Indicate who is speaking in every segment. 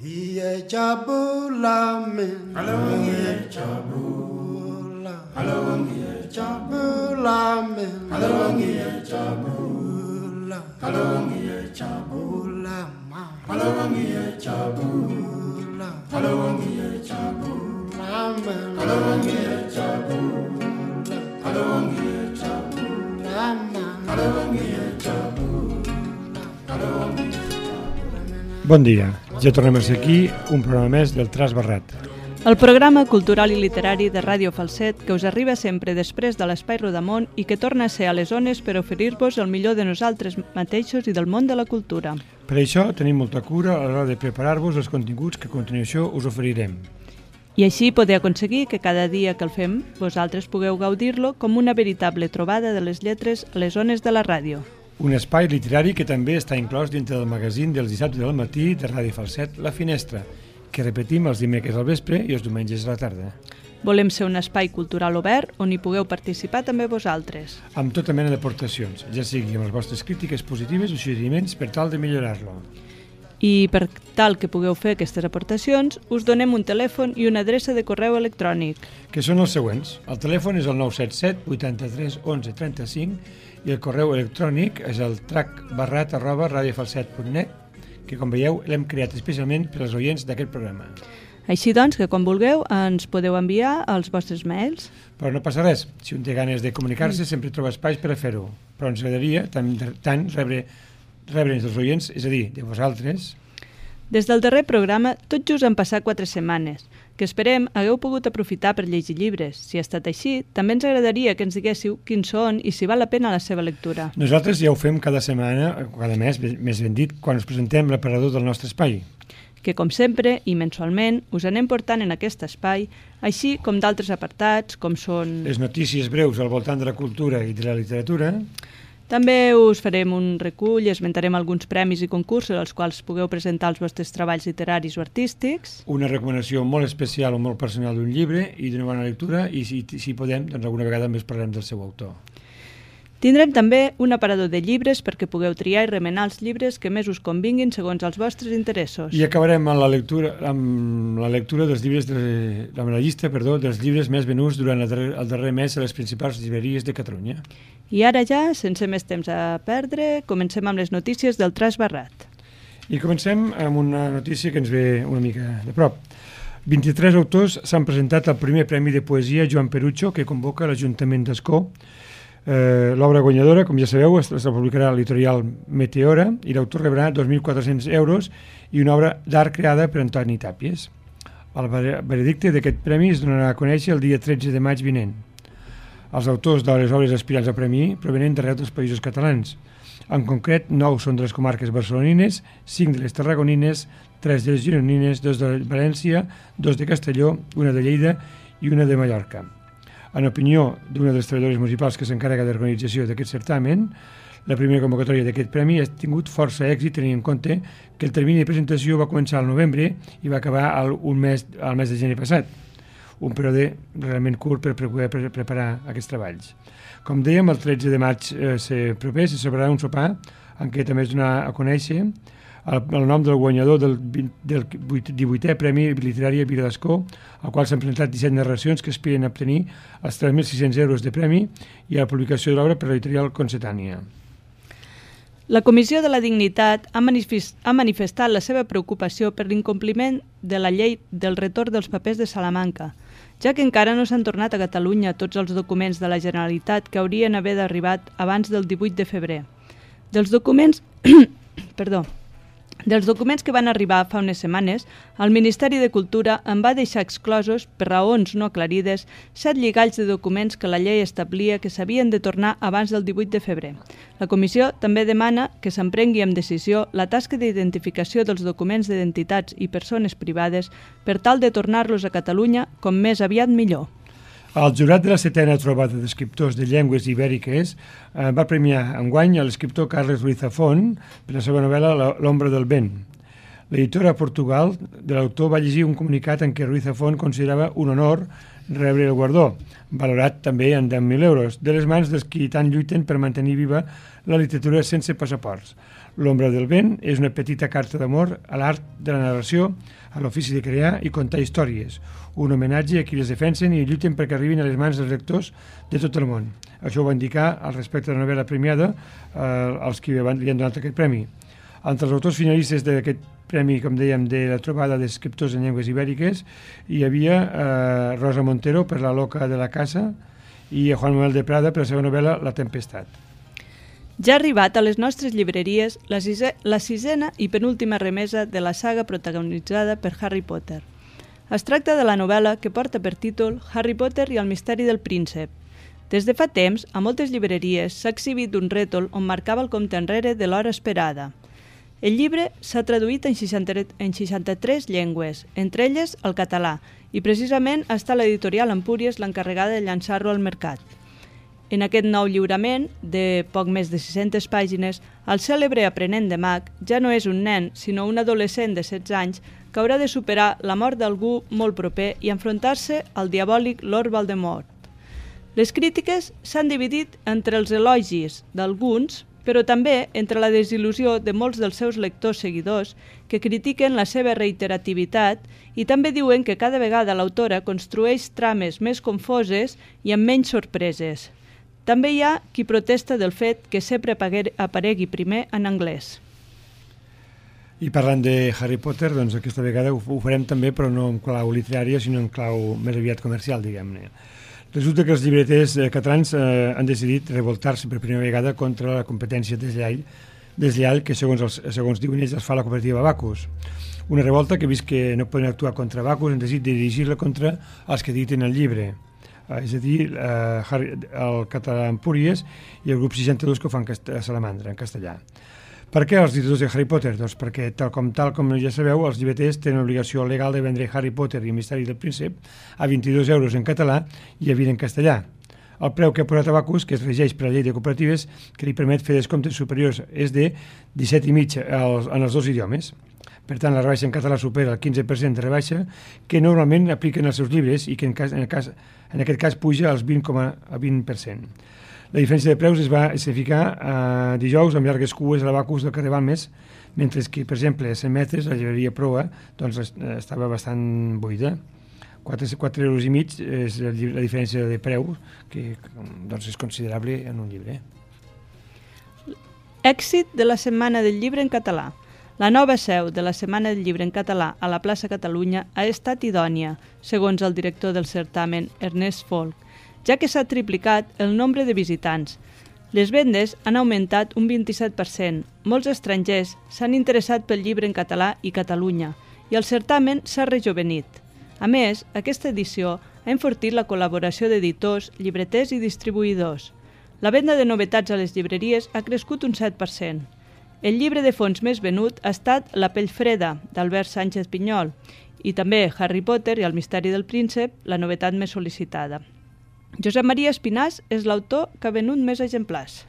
Speaker 1: Dia Jabulamin,
Speaker 2: Alawangia Jabula, Alawangia
Speaker 1: Jabulamin,
Speaker 2: Alawangia Jabula,
Speaker 1: Alawangia
Speaker 2: Alawangia Jabula,
Speaker 1: Alawangia
Speaker 2: Jabula, Alawangia Jabula,
Speaker 1: Alawangia
Speaker 2: Alawangia Jabula, Alawangia Jabula, Alawangia Jabula, Alawangia.
Speaker 3: Bon dia, ja tornem a ser aquí, un programa més del Traç Barrat.
Speaker 4: El programa cultural i literari de Ràdio Falset que us arriba sempre després de l'Espai Rodamont i que torna a ser a les zones per oferir-vos el millor de nosaltres mateixos i del món de la cultura.
Speaker 3: Per això tenim molta cura a l'hora de preparar-vos els continguts que a continuació us oferirem.
Speaker 4: I així poder aconseguir que cada dia que el fem vosaltres pugueu gaudir-lo com una veritable trobada de les lletres a les zones de la ràdio.
Speaker 3: Un espai literari que també està inclòs dintre del magazín dels dissabtes del matí de Ràdio Falset, La Finestra, que repetim els dimecres al vespre i els diumenges a la tarda.
Speaker 4: Volem ser un espai cultural obert on hi pugueu participar també vosaltres.
Speaker 3: Amb tota mena d'aportacions, ja sigui amb les vostres crítiques positives o suggeriments per tal de millorar-lo.
Speaker 4: I per tal que pugueu fer aquestes aportacions, us donem un telèfon i una adreça de correu electrònic.
Speaker 3: Que són els següents. El telèfon és el 977 83 11 35 i el correu electrònic és el tracbarrat@radiofalset.net, que com veieu l'hem creat especialment per als oients d'aquest programa.
Speaker 4: Així doncs, que quan vulgueu ens podeu enviar els vostres mails.
Speaker 3: Però no passa res, si un té ganes de comunicar-se sempre troba espais per a fer-ho, però ens agradaria tant rebre'ns dels oients, és a dir, de vosaltres.
Speaker 4: Des del darrer programa, tot just han passat 4 setmanes, que esperem hagueu pogut aprofitar per llegir llibres. Si ha estat així, també ens agradaria que ens diguéssiu quins són i si val la pena la seva lectura.
Speaker 3: Nosaltres ja ho fem cada setmana, cada mes, més ben dit, quan us presentem l'aparador del nostre espai.
Speaker 4: Que, com sempre i mensualment, us anem portant en aquest espai, així com d'altres apartats, com són...
Speaker 3: Les notícies breus al voltant de la cultura i de la literatura.
Speaker 4: També us farem un recull i esmentarem alguns premis i concursos als quals pugueu presentar els vostres treballs literaris o artístics.
Speaker 3: Una recomanació molt especial o molt personal d'un llibre i d'una bona lectura i si podem, doncs alguna vegada més parlem del seu autor.
Speaker 4: Tindrem també un aparador de llibres perquè pugueu triar i remenar els llibres que més us convinguin segons els vostres interessos.
Speaker 3: I acabarem amb la lectura dels llibres amb la llista dels llibres més venuts durant el darrer mes a les principals llibreries de Catalunya.
Speaker 4: I ara ja, sense més temps a perdre, comencem amb les notícies del Traç Barrat.
Speaker 3: I comencem amb una notícia que ens ve una mica de prop. 23 autors s'han presentat al primer Premi de Poesia Joan Perucho que convoca l'Ajuntament d'Ascó. L'obra guanyadora, com ja sabeu, es publicarà a l'editorial Meteora i l'autor rebrà 2.400 euros i una obra d'art creada per Antoni Tàpies. El veredicte d'aquest premi es donarà a conèixer el dia 13 de maig vinent. Els autors de les obres aspirants a premi provenen d'arreu dels països catalans. En concret, 9 són de les comarques barcelonines, 5 de les tarragonines, 3 de les gironines, 2 de València, 2 de Castelló, una de Lleida i una de Mallorca. En opinió d'una dels treballadors municipals que s'encarrega de l'organització d'aquest certamen, la primera convocatòria d'aquest premi ha tingut força èxit tenint en compte que el termini de presentació va començar al novembre i va acabar al mes de gener passat, un període realment curt per poder preparar aquests treballs. Com dèiem, el 13 de maig proper se celebrarà un sopar en què també es donarà a conèixer el nom del guanyador del 18è Premi Literari a Vila d'Ascó, al qual s'han presentat 17 narracions que aspiren a obtenir els 3.600 euros de premi i a la publicació de l'obra per l'editorial Concetània.
Speaker 4: La Comissió de la Dignitat ha manifestat la seva preocupació per l'incompliment de la llei del retorn dels papers de Salamanca, ja que encara no s'han tornat a Catalunya tots els documents de la Generalitat que haurien d'haver arribat abans del 18 de febrer. Dels documents que van arribar fa unes setmanes, el Ministeri de Cultura en va deixar exclosos, per raons no aclarides, 7 lligalls de documents que la llei establia que s'havien de tornar abans del 18 de febrer. La Comissió també demana que s'emprengui amb decisió la tasca d'identificació dels documents d'identitats i persones privades per tal de tornar-los a Catalunya com més aviat millor.
Speaker 3: El jurat de la 7a trobada d'escriptors de llengües ibèriques va premiar enguany a l'escriptor Carles Ruiz Zafón per la seva novel·la L'ombra del vent. L'editora a Portugal de l'autor va llegir un comunicat en què Ruiz Zafón considerava un honor rebre el guardó, valorat també en 10.000 euros, de les mans dels qui tant lluiten per mantenir viva la literatura sense passaports. L'ombra del vent és una petita carta d'amor a l'art de la narració, a l'ofici de crear i contar històries, un homenatge a qui les defensen i lluiten perquè arribin a les mans dels lectors de tot el món. Això ho va indicar al respecte de la novel·la premiada els que li han donat aquest premi. Entre els autors finalistes d'aquest premi, com dèiem, de la trobada d'escriptors en llengües ibèriques, hi havia Rosa Montero per La loca de la casa i Juan Manuel de Prada per la seva novel·la La tempestat.
Speaker 4: Ja ha arribat a les nostres llibreries la sisena i penúltima remesa de la saga protagonitzada per Harry Potter. Es tracta de la novel·la que porta per títol Harry Potter i el misteri del príncep. Des de fa temps, a moltes llibreries s'ha exhibit un rètol on marcava el compte enrere de l'hora esperada. El llibre s'ha traduït en 63 llengües, entre elles el català, i precisament ha estat l'editorial Empúries l'encarregada de llançar-lo al mercat. En aquest nou lliurament, de poc més de 600 pàgines, el cèlebre aprenent de mag ja no és un nen, sinó un adolescent de 16 anys que haurà de superar la mort d'algú molt proper i enfrontar-se al diabòlic Lord Voldemort. Les crítiques s'han dividit entre els elogis d'alguns, però també entre la desil·lusió de molts dels seus lectors seguidors que critiquen la seva reiterativitat i també diuen que cada vegada l'autora construeix trames més confoses i amb menys sorpreses. També hi ha qui protesta del fet que sempre aparegui primer en anglès.
Speaker 3: I parlant de Harry Potter, doncs aquesta vegada ho farem també, però no en clau literària, sinó en clau més aviat comercial, diguem-ne. Resulta que els llibreters catalans han decidit revoltar-se per primera vegada contra la competència deslleial que, segons diuen ells, es fa la cooperativa Bacus. Una revolta que, vist que no poden actuar contra Bacus, han decidit dirigir-la contra els que editen el llibre. És a dir, el català Empúries i el grup 62 que ho fan a Salamandra, en castellà. Per què els editors de Harry Potter? Doncs perquè, tal com ja sabeu, els llibreters tenen l'obligació legal de vendre Harry Potter i el misteri del príncep a 22 euros en català i a 20 en castellà. El preu que ha posat Abacus, que es regeix per la llei de cooperatives, que li permet fer descomptes superiors, és de 17,5 en els dos idiomes. Per tant, la rebaixa en català supera el 15% de rebaixa que normalment apliquen als seus llibres i que en aquest cas puja als 20%. La diferència de preus es va especificar dijous amb llargues cues a l'Abacus del carrer Balmes, mentre que, per exemple, a 100 metres la llibreria Proa doncs, estava bastant buida. 4,5 euros és la diferència de preu, que doncs, és considerable en un llibre.
Speaker 4: Èxit de la Setmana del Llibre en català. La nova seu de la Setmana del Llibre en català a la plaça Catalunya ha estat idònia, segons el director del certamen, Ernest Folk, ja que s'ha triplicat el nombre de visitants. Les vendes han augmentat un 27%. Molts estrangers s'han interessat pel llibre en català i Catalunya, i el certamen s'ha rejovenit. A més, aquesta edició ha enfortit la col·laboració d'editors, llibreters i distribuïdors. La venda de novetats a les llibreries ha crescut un 7%. El llibre de fons més venut ha estat La pell freda, d'Albert Sánchez Pinyol, i també Harry Potter i el misteri del príncep, la novetat més sol·licitada. Josep Maria Espinàs és l'autor que ha venut més exemplars.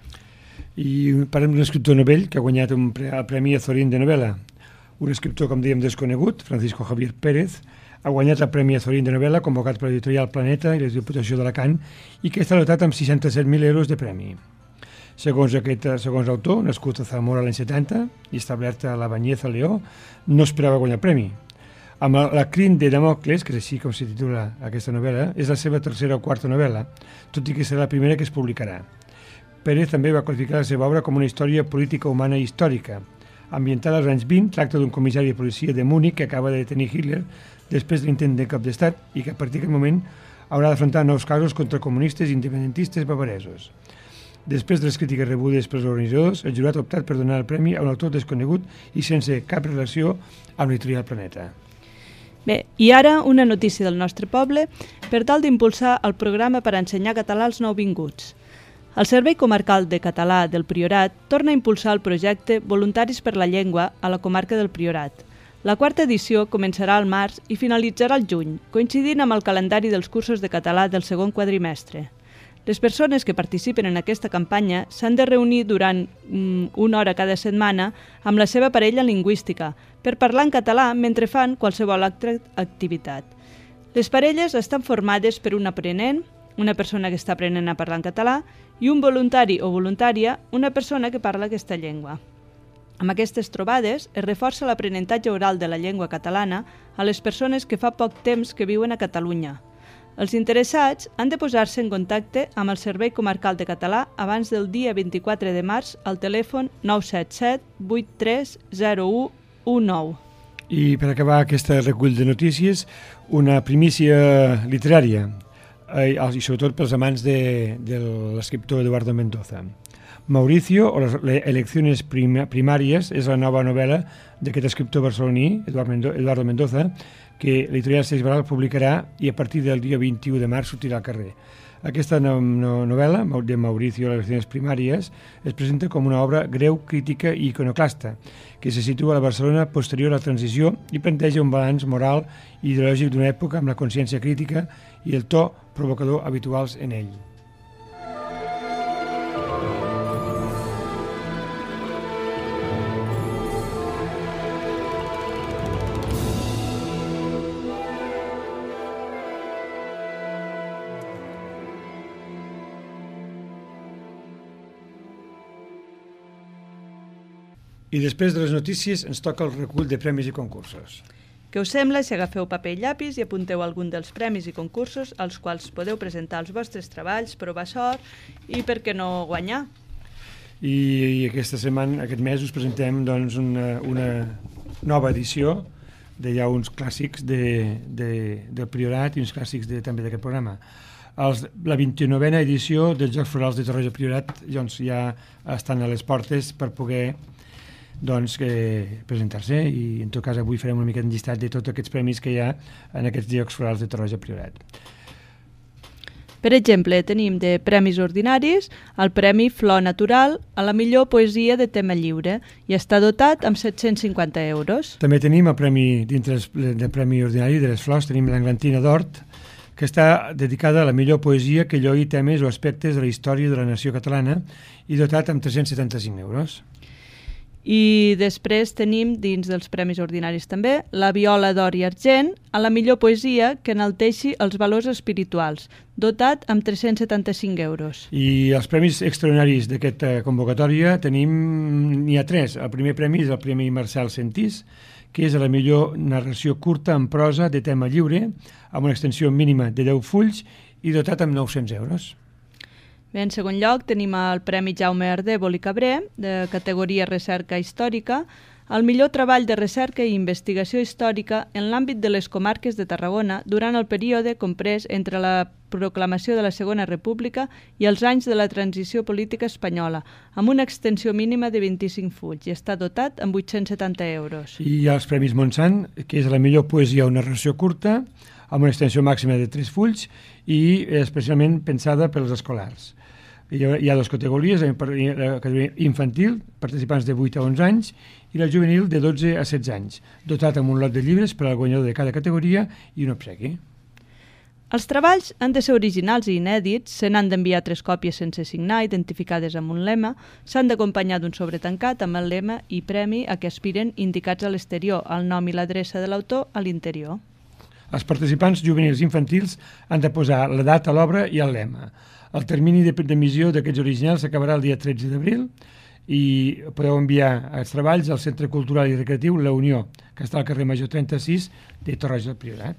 Speaker 3: I parlem d'un escriptor novell que ha guanyat el Premi Azorín de novel·la. Un escriptor, com dèiem, desconegut, Francisco Javier Pérez, ha guanyat el Premi Azorín de novel·la convocat per l'editorial Planeta i la Diputació d'Alacant i que està dotat amb 67.000 euros de premi. Segons l'autor, nascut a Zamora l'any 70 i establert a la Banyez al Lleó, no esperava guanyar el premi. Amb la Crin de Damocles, que és així com se titula aquesta novel·la, és la seva tercera o quarta novel·la, tot i que serà la primera que es publicarà. Pérez també va qualificar la seva obra com una història política, humana i històrica. Ambientada als anys 20, tracta d'un comissari de policia de Múnich que acaba de detenir Hitler després de l'intent de cop d'estat i que a partir d'aquest moment haurà d'afrontar nous casos contra comunistes i independentistes bavaresos. Després de les crítiques rebudes pels organitzadors, el jurat ha optat per donar el premi a un autor desconegut i sense cap relació amb l'editorial Planeta.
Speaker 4: Bé, i ara una notícia del nostre poble per tal d'impulsar el programa per ensenyar català als nouvinguts. El Servei Comarcal de Català del Priorat torna a impulsar el projecte Voluntaris per la Llengua a la comarca del Priorat. La quarta edició començarà al març i finalitzarà al juny, coincidint amb el calendari dels cursos de català del segon quadrimestre. Les persones que participen en aquesta campanya s'han de reunir durant una hora cada setmana amb la seva parella lingüística per parlar en català mentre fan qualsevol altra activitat. Les parelles estan formades per un aprenent, una persona que està aprenent a parlar en català, i un voluntari o voluntària, una persona que parla aquesta llengua. Amb aquestes trobades es reforça l'aprenentatge oral de la llengua catalana a les persones que fa poc temps que viuen a Catalunya. Els interessats han de posar-se en contacte amb el Servei Comarcal de Català abans del dia 24 de març al telèfon 977 830119.
Speaker 3: I per acabar aquest recull de notícies, una primícia literària, i sobretot pels amants de l'escriptor Eduardo Mendoza. Mauricio o les eleccions primàries és la nova novel·la d'aquest escriptor barceloní, Eduardo Mendoza, que l'editorial Seix Barral publicarà i a partir del dia 21 de març sortirà al carrer. Aquesta novel·la de Mauricio, les eleccions primàries, es presenta com una obra greu, crítica i iconoclasta, que se situa a la Barcelona posterior a la transició i planteja un balanç moral i ideològic d'una època amb la consciència crítica i el to provocador habituals en ell. I després de les notícies ens toca el recull de premis i concursos.
Speaker 4: Què us sembla si agafeu paper i llapis i apunteu algun dels premis i concursos als quals podeu presentar els vostres treballs, provar sort i, per què no, guanyar?
Speaker 3: I aquesta setmana, aquest mes, us presentem doncs, una nova edició de ja uns clàssics del Priorat i uns clàssics també d'aquest programa. La 29a edició dels Jocs Florals de Torroja Priorat doncs, ja estan a les portes per poder presentar-se, i en tot cas avui farem una mica de llistat de tots aquests premis que hi ha en aquests Jocs Florals de Torroja Priorat.
Speaker 4: Per exemple, tenim de premis ordinaris el Premi Flor Natural a la millor poesia de tema lliure i està dotat amb 750 euros.
Speaker 3: També tenim el premi, dintre del Premi Ordinari de les Flors, tenim l'Englantina d'Hort, que està dedicada a la millor poesia que lloi temes o aspectes de la història de la nació catalana i dotat amb 375 euros.
Speaker 4: I després tenim, dins dels premis ordinaris també, la Viola d'Or i Argent a la millor poesia que enalteixi els valors espirituals, dotat amb 375 euros.
Speaker 3: I els premis extraordinaris d'aquesta convocatòria n'hi ha 3. El primer premi és el Premi Marcel Sentís, que és la millor narració curta en prosa de tema lliure, amb una extensió mínima de 10 fulls i dotat amb 900 euros.
Speaker 4: Bé, en segon lloc tenim el Premi Jaume Ardèvol i Cabré, de categoria Recerca Històrica, el millor treball de recerca i investigació històrica en l'àmbit de les comarques de Tarragona durant el període comprès entre la proclamació de la Segona República i els anys de la transició política espanyola, amb una extensió mínima de 25 fulls i està dotat amb 870 euros.
Speaker 3: I hi ha els Premis Montsant, que és la millor poesia o narració curta, amb una extensió màxima de 3 fulls i especialment pensada pels escolars. Hi ha 2 categories, la categoria infantil, participants de 8 a 11 anys, i la juvenil de 12 a 16 anys, dotat amb un lot de llibres per al guanyador de cada categoria i un obsequi.
Speaker 4: Els treballs han de ser originals i inèdits, se n'han d'enviar 3 còpies sense signar, identificades amb un lema, s'han d'acompanyar d'un sobre tancat amb el lema i premi a què aspiren indicats a l'exterior, el nom i l'adreça de l'autor a l'interior.
Speaker 3: Els participants juvenils i infantils han de posar la data a l'obra i el lema. El termini d'emissió d'aquests originals s'acabarà el dia 13 d'abril i podeu enviar els treballs al Centre Cultural i Recreatiu La Unió, que està al carrer Major 36 de Torroja del Priorat.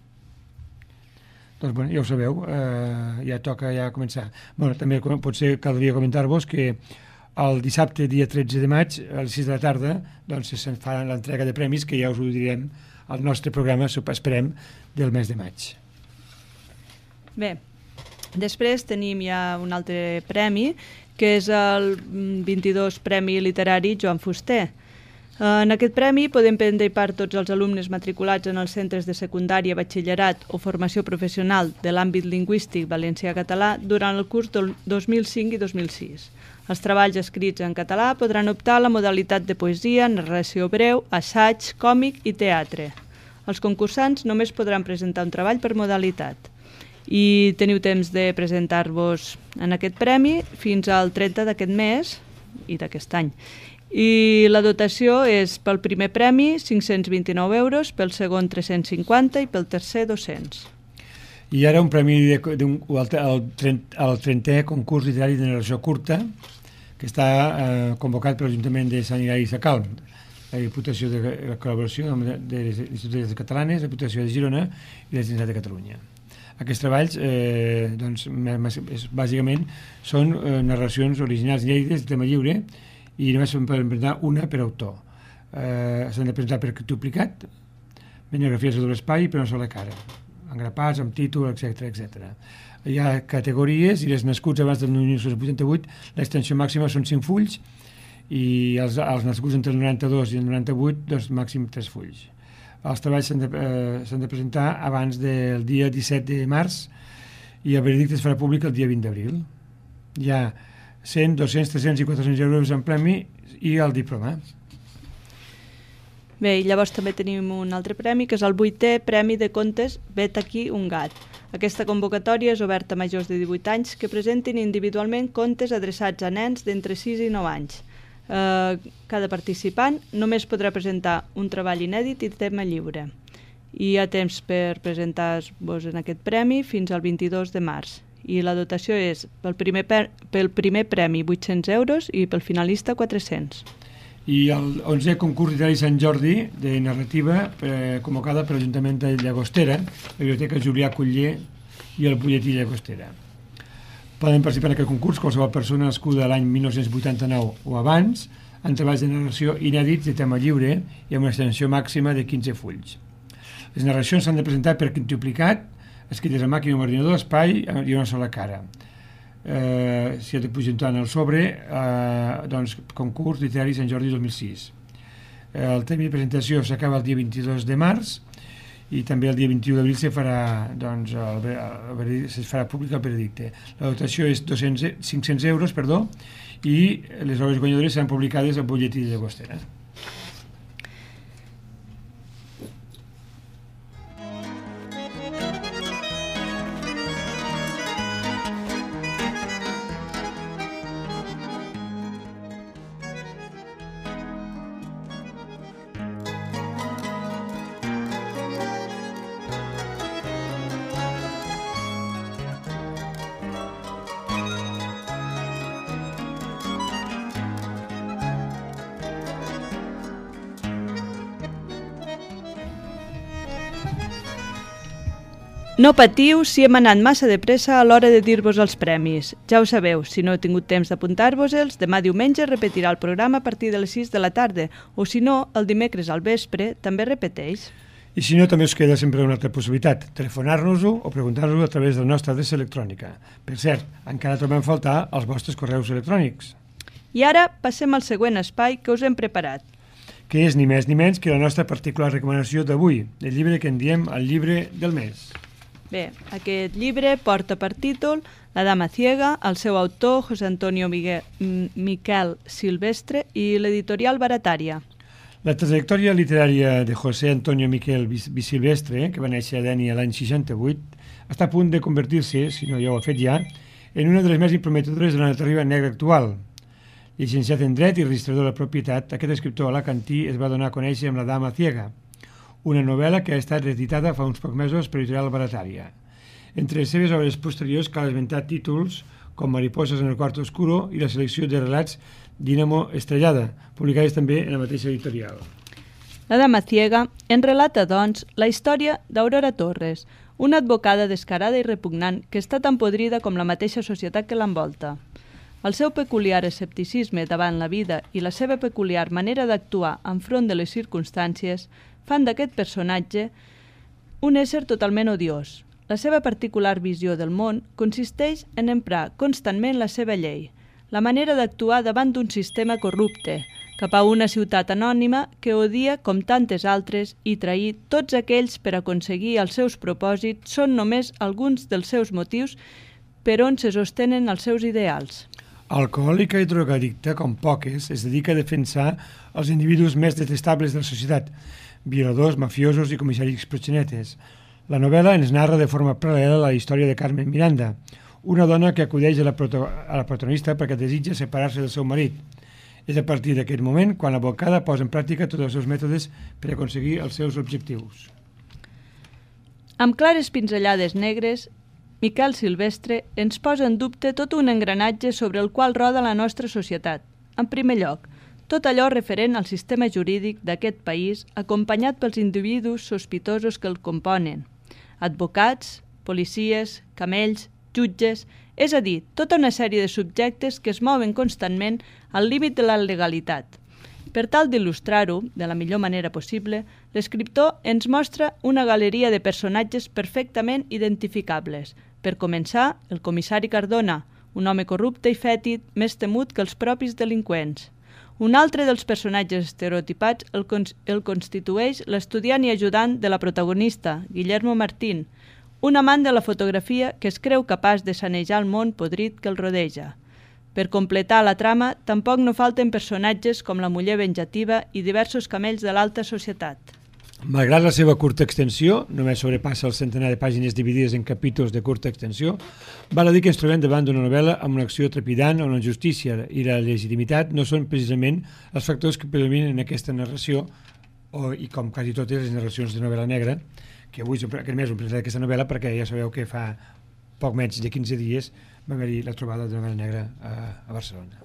Speaker 3: Doncs ja ho sabeu, ja toca començar. També potser caldria comentar-vos que el dissabte, dia 13 de maig, a les 6 de la tarda, se'n fa l'entrega de premis, que ja us ho direm al nostre programa, esperem, del mes de maig.
Speaker 4: Bé, després tenim ja un altre premi, que és el 22 Premi Literari Joan Fuster. En aquest premi podem prendre part tots els alumnes matriculats en els centres de secundària, batxillerat o formació professional de l'àmbit lingüístic valencià-català durant el curs del 2005 i 2006. Els treballs escrits en català podran optar a la modalitat de poesia, narració breu, assaig, còmic i teatre. Els concursants només podran presentar un treball per modalitat. I teniu temps de presentar-vos en aquest premi fins al 30 d'aquest mes i d'aquest any. I la dotació és pel primer premi 529 euros, pel segon 350 i pel tercer 200.
Speaker 3: I ara un premi al 30è concurs literari de narració curta, que està convocat per l'Ajuntament de Sant Hilari Sacalm, la Diputació de la col·laboració de les Institucions Catalanes, la Diputació de Girona i la Generalitat de Catalunya. Aquests treballs, doncs, bàsicament, són narracions originals inèdites de tema lliure i només se'n poden presentar una per autor. S'han de presentar per duplicat, biografies a doble espai i per una sola cara, engrapats, amb títol, etc. Hi ha categories i els nascuts abans del 1988, l'extensió màxima són 5 fulls i els nascuts entre el 92 i el 98, doncs màxim 3 fulls. Els treballs s'han de presentar abans del dia 17 de març i el veredicte es farà públic el dia 20 d'abril. Hi ha 100, 200, 300 i 400 euros en premi i el diploma.
Speaker 4: Bé, i llavors també tenim un altre premi, que és el 8è Premi de Contes Vet aquí un gat. Aquesta convocatòria és oberta a majors de 18 anys que presentin individualment contes adreçats a nens d'entre 6 i 9 anys. Cada participant només podrà presentar un treball inèdit i tema lliure. I hi ha temps per presentar-vos en aquest premi fins al 22 de març. I la dotació és pel primer premi 800 euros i pel finalista 400.
Speaker 3: I el 11è concurs literari Sant Jordi de narrativa convocada per l'Ajuntament de Llagostera, la Biblioteca Julià Collier i el Butlletí Llagostera. Poden participar en aquest concurs qualsevol persona nascuda l'any 1989 o abans, en treballs de narració inèdits de tema lliure i amb una extensió màxima de 15 fulls. Les narracions s'han de presentar per quintuplicat, escrites a màquina o amb ordinador, espai i una sola cara. Si ha de presentar en el sobre, doncs, concurs literari Sant Jordi 2006. El termini de presentació s'acaba el dia 22 de març i també el dia 21 d'abril se farà públic el veredicte. La dotació és 500 euros i les obres guanyadores seran publicades al Butlletí de Llagostera.
Speaker 4: No patiu si hem anat massa de pressa a l'hora de dir-vos els premis. Ja ho sabeu, si no heu tingut temps d'apuntar-vos-els, demà diumenge repetirà el programa a partir de les 6 de la tarda, o si no, el dimecres al vespre també repeteix.
Speaker 3: I si no, també us queda sempre una altra possibilitat, telefonar-nos-ho o preguntar-nos-ho a través de la nostra adreça electrònica. Per cert, encara trobem a faltar els vostres correus electrònics.
Speaker 4: I ara passem al següent espai que us hem preparat.
Speaker 3: Que és ni més ni menys que la nostra particular recomanació d'avui, del llibre que en diem el llibre del mes.
Speaker 4: Bé, aquest llibre porta per títol La dama ciega, el seu autor José Antonio Miquel Silvestre i l'editorial Baratària.
Speaker 3: La trajectòria literària de José Antonio Miquel Silvestre, que va néixer a Dénia l'any 68, està a punt de convertir-se, si no ja ho ha fet ja, en una de les més prometedores de la narrativa negra actual. Llicenciat en dret i registrador de la propietat, aquest escriptor alacantí es va donar a conèixer amb La dama ciega, una novel·la que ha estat reeditada fa uns pocs mesos per l'editorial Baratària. Entre les seves obres posteriors cal esmentar títols com Mariposas en el cuarto oscuro i la selecció de relats Dínamo Estrellada, publicades també en la mateixa editorial.
Speaker 4: La dama ciega en relata, doncs, la història d'Aurora Torres, una advocada descarada i repugnant que està tan podrida com la mateixa societat que l'envolta. El seu peculiar escepticisme davant la vida i la seva peculiar manera d'actuar enfront de les circumstàncies fan d'aquest personatge un ésser totalment odiós. La seva particular visió del món consisteix en emprar constantment la seva llei, la manera d'actuar davant d'un sistema corrupte, cap a una ciutat anònima que odia com tantes altres i trair tots aquells per aconseguir els seus propòsits són només alguns dels seus motius per on se sostenen els seus ideals.
Speaker 3: Alcohòlica i drogadicta, com poques, es dedica a defensar els individus més detestables de la societat, violadors, mafiosos i comissaris proxenetes. La novel·la ens narra de forma paral·lela la història de Carmen Miranda, una dona que acudeix a la protagonista perquè desitja separar-se del seu marit. És a partir d'aquest moment quan l'advocada posa en pràctica tots els seus mètodes per aconseguir els seus objectius.
Speaker 4: Amb clares pinzellades negres, Miquel Silvestre, ens posa en dubte tot un engranatge sobre el qual roda la nostra societat. En primer lloc, tot allò referent al sistema jurídic d'aquest país, acompanyat pels individus sospitosos que el componen. Advocats, policies, camells, jutges, és a dir, tota una sèrie de subjectes que es mouen constantment al límit de la legalitat. Per tal d'il·lustrar-ho de la millor manera possible, l'escriptor ens mostra una galeria de personatges perfectament identificables. Per començar, el comissari Cardona, un home corrupte i fètid, més temut que els propis delinqüents. Un altre dels personatges estereotipats el constitueix l'estudiant i ajudant de la protagonista, Guillermo Martín, un amant de la fotografia que es creu capaç de sanejar el món podrit que el rodeja. Per completar la trama, tampoc no falten personatges com la muller venjativa i diversos camells de l'alta societat.
Speaker 3: Malgrat la seva curta extensió, només sobrepassa el centenar de pàgines dividides en capítols de curta extensió, val a dir que ens trobem davant d'una novel·la amb una acció trepidant on la justícia i la legitimitat no són precisament els factors que predominen en aquesta narració, i com quasi totes les narracions de novel·la negra, que avui, aquest mes, hem presentat aquesta novel·la perquè ja sabeu que fa poc menys de 15 dies va haver-hi la trobada de novel·la negra a Barcelona.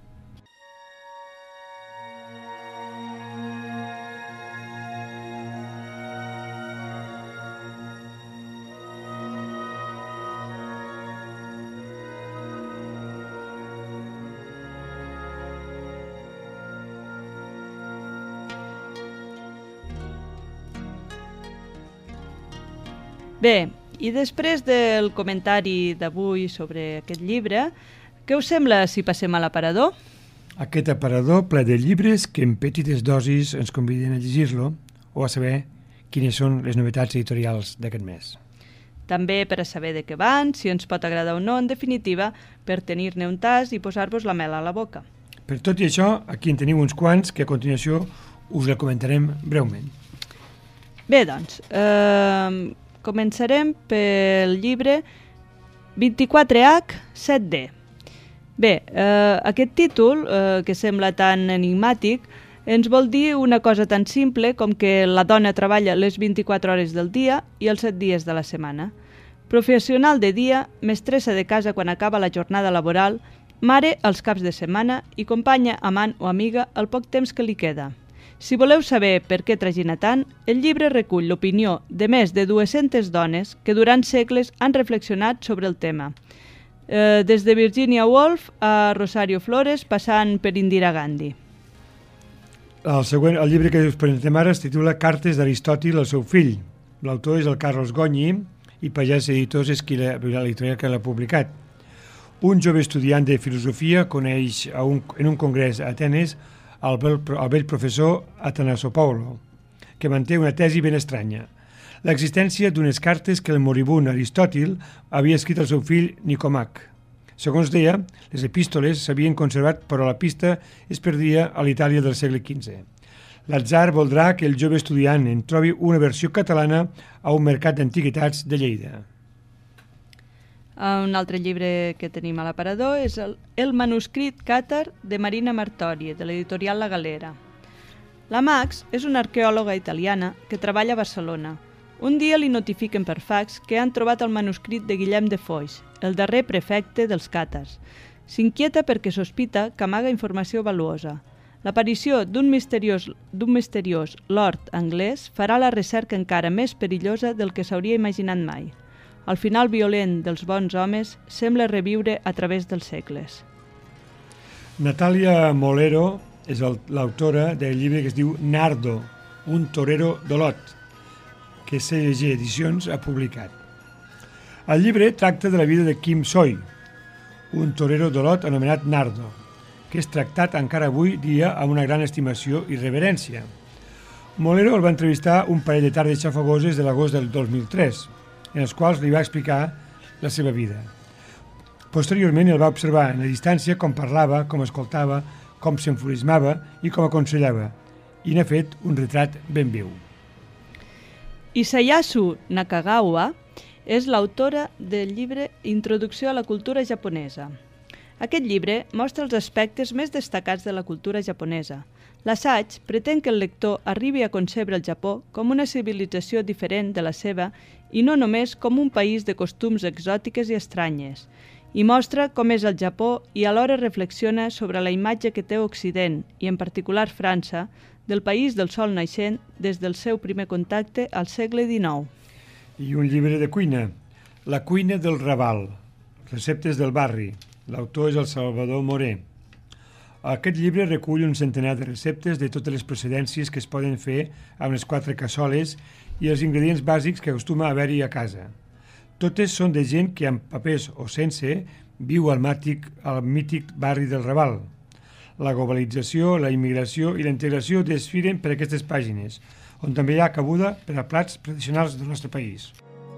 Speaker 4: Bé, i després del comentari d'avui sobre aquest llibre, què us sembla si passem a l'aparador?
Speaker 3: Aquest aparador ple de llibres que en petites dosis ens conviden a llegir-lo o a saber quines són les novetats editorials d'aquest mes.
Speaker 4: També per a saber de què van, si ens pot agradar o no, en definitiva, per tenir-ne un tas i posar-vos la mel a la boca.
Speaker 3: Per tot i això, aquí en teniu uns quants que a continuació us la comentarem breument.
Speaker 4: Bé, doncs, començarem pel llibre 24H 7D. Bé, aquest títol, que sembla tan enigmàtic, ens vol dir una cosa tan simple com que la dona treballa les 24 hores del dia i els 7 dies de la setmana. Professional de dia, mestressa de casa quan acaba la jornada laboral, mare els caps de setmana i companya, amant o amiga el poc temps que li queda. Si voleu saber per què tragina tant, el llibre recull l'opinió de més de 200 dones que durant segles han reflexionat sobre el tema. Des de Virginia Woolf a Rosario Flores, passant per Indira Gandhi.
Speaker 3: El llibre que us presentem ara es titula Cartes d'Aristòtil al seu fill. L'autor és el Carlos Goñi i Pagès Editors és l'editorial que l'ha publicat. Un jove estudiant de filosofia coneix en un congrés a Atenes el vell professor Atanasopoulos, que manté una tesi ben estranya. L'existència d'unes cartes que el moribund Aristòtil havia escrit al seu fill Nicomac. Segons deia, les epístoles s'havien conservat, però la pista es perdia a l'Itàlia del segle XV. L'atzar voldrà que el jove estudiant en trobi una versió catalana a un mercat d'antiguitats de Lleida.
Speaker 4: Un altre llibre que tenim a l'aparador és el manuscrit càtar de Marina Martori, de l'editorial La Galera. La Max és una arqueòloga italiana que treballa a Barcelona. Un dia li notifiquen per fax que han trobat el manuscrit de Guillem de Foix, el darrer prefecte dels càtars. S'inquieta perquè sospita que amaga informació valuosa. L'aparició d'un misteriós lord anglès farà la recerca encara més perillosa del que s'hauria imaginat mai. El final violent dels bons homes sembla reviure a través dels segles.
Speaker 3: Natàlia Molero és l'autora del llibre que es diu Nardo, un torero d'Olot, que CG Edicions ha publicat. El llibre tracta de la vida de Kim Soy, un torero d'Olot anomenat Nardo, que és tractat encara avui dia amb una gran estimació i reverència. Molero el va entrevistar un parell de tardes xafagoses de l'agost del 2003, en els quals li va explicar la seva vida. Posteriorment el va observar en la distància com parlava, com escoltava, com s'enfurismava i com aconsellava, i n'ha fet un retrat ben viu.
Speaker 4: Isayasu Nakagawa és l'autora del llibre Introducció a la cultura japonesa. Aquest llibre mostra els aspectes més destacats de la cultura japonesa, L'assaig pretén que el lector arribi a concebre el Japó com una civilització diferent de la seva i no només com un país de costums exòtiques i estranyes, i mostra com és el Japó i alhora reflexiona sobre la imatge que té Occident, i en particular França, del país del sol naixent des del seu primer contacte al segle XIX.
Speaker 3: I un llibre de cuina, La cuina del Raval, receptes del barri. L'autor és el Salvador Moré. Aquest llibre recull un centenar de receptes de totes les procedències que es poden fer amb les 4 cassoles i els ingredients bàsics que acostuma a haver-hi a casa. Totes són de gent que amb papers o sense viu al mític barri del Raval. La globalització, la immigració i la integració desfilen per aquestes pàgines, on també hi ha cabuda per a plats tradicionals del nostre país.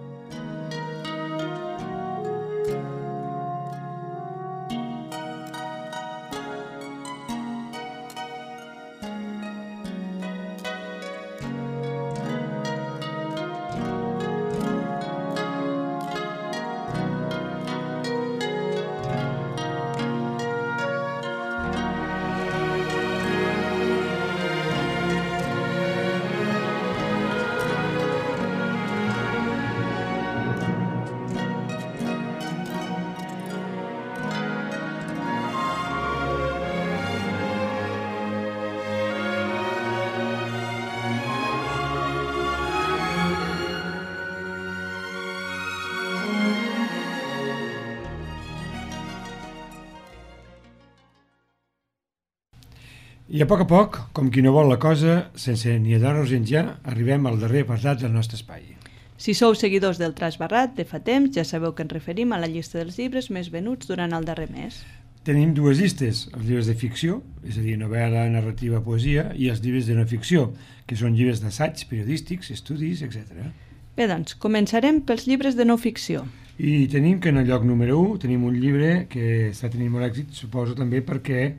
Speaker 3: I a poc, com qui no vol la cosa, sense ni adornos enjar, arribem al darrer apartat del nostre espai.
Speaker 4: Si sou seguidors del Traç Barrat de fa temps, ja sabeu que ens referim a la llista dels llibres més venuts durant el darrer mes.
Speaker 3: Tenim 2 llistes, els llibres de ficció, és a dir, novel·la, narrativa, poesia, i els llibres de no ficció, que són llibres d'assaig, periodístics, estudis, etc.
Speaker 4: Bé, doncs, començarem pels llibres de no ficció.
Speaker 3: I tenim que en el lloc número 1 tenim un llibre que està tenint molt èxit, suposo també perquè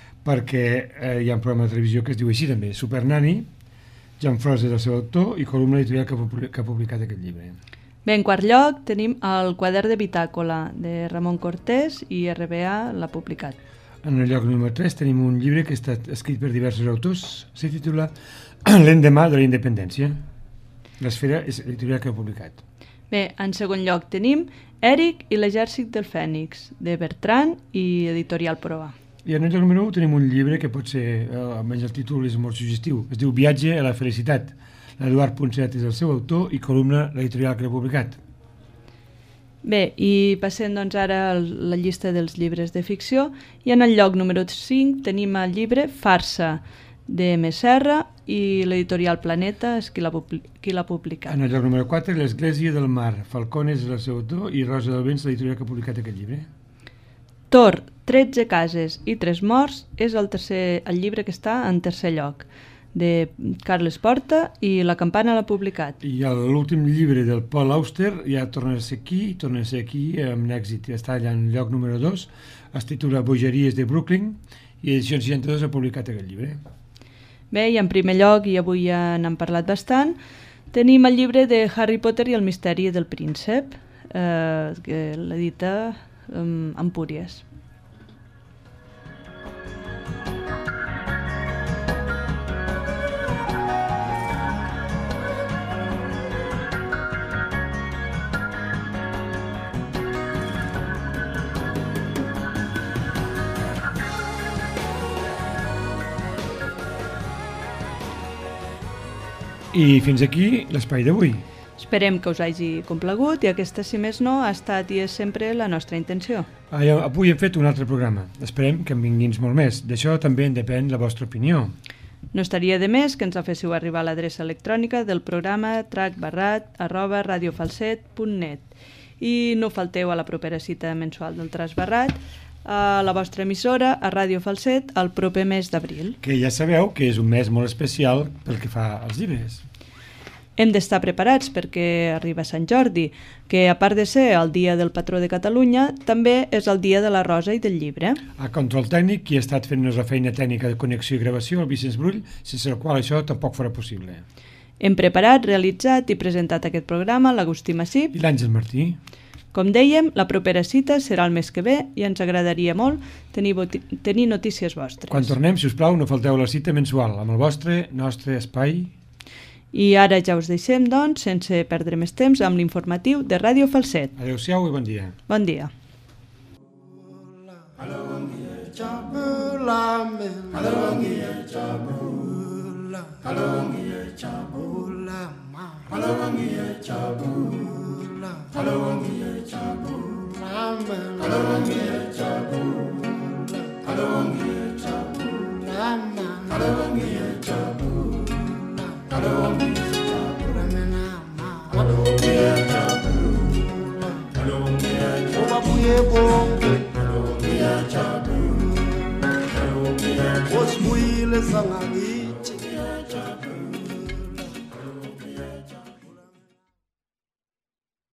Speaker 3: hi ha un programa de televisió que es diu així també, Super Nani. Jan Frost és el seu autor i columna editorial que ha publicat aquest llibre.
Speaker 4: Bé, en quart lloc tenim el quadern de bitàcola de Ramon Cortés i RBA l'ha publicat.
Speaker 3: En el lloc número 3 tenim un llibre que està escrit per diversos autors, se titula L'endemà de la independència. L'Esfera és l'editorial que ha publicat.
Speaker 4: Bé, en segon lloc tenim Eric i l'exèrcit del Fènix, de Bertran i editorial Proa.
Speaker 3: I en el lloc número 1 tenim un llibre que pot ser, almenys el títol és molt suggestiu, es diu Viatge a la felicitat. L'Eduard Ponset és el seu autor i columna l'editorial que l'ha publicat.
Speaker 4: Bé, i passem doncs ara a la llista dels llibres de ficció, i en el lloc número 5 tenim el llibre Farsa, de M. Serra, i l'editorial Planeta és qui l'ha publicat.
Speaker 3: En el lloc número 4, L'Església del Mar, Falcones és el seu autor i Rosa del Vents, l'editorial que ha publicat aquest llibre.
Speaker 4: Tor, 13 cases i 3 morts és el llibre que està en tercer lloc, de Carles Porta, i La campana l'ha publicat.
Speaker 3: I l'últim llibre del Paul Auster ja torna a ser aquí amb èxit, està allà en lloc número 2, es titula Bogeries de Brooklyn, i Edicions 62 ha publicat aquest llibre.
Speaker 4: Bé, i en primer lloc, i avui ja n'hem parlat bastant, tenim el llibre de Harry Potter i el misteri del príncep, que l'edita Empúries.
Speaker 3: I fins aquí l'espai d'avui.
Speaker 4: Esperem que us hagi complagut i aquesta, si més no, ha estat i és sempre la nostra intenció.
Speaker 3: Avui hem fet un altre programa. Esperem que en vinguin molt més. D'això també en depèn la vostra opinió.
Speaker 4: No estaria de més que ens la féssiu arribar a l'adreça electrònica del programa tracbarrat@radiofalset.net i no falteu a la propera cita mensual del Traç Barrat a la vostra emissora, a Ràdio Falset, el proper mes d'abril.
Speaker 3: Que ja sabeu que és un mes molt especial pel que fa als llibres.
Speaker 4: Hem d'estar preparats perquè arriba Sant Jordi, que a part de ser el dia del patró de Catalunya, també és el dia de la rosa i del llibre.
Speaker 3: A control tècnic, qui ha estat fent-nos la feina tècnica de connexió i gravació, el Vicenç Brull, sense el qual això tampoc farà possible.
Speaker 4: Hem preparat, realitzat i presentat aquest programa l'Agustí Massip
Speaker 3: i l'Àngel Martí.
Speaker 4: Com dèiem, la propera cita serà el mes que ve i ens agradaria molt tenir notícies vostres.
Speaker 3: Quan tornem, si us plau, no falteu la cita mensual amb el nostre espai.
Speaker 4: I ara ja us deixem, doncs, sense perdre més temps, amb l'informatiu de Ràdio Falset.
Speaker 3: Adéu-siau i bon dia.
Speaker 4: Bon dia.
Speaker 2: Osibuyile sangani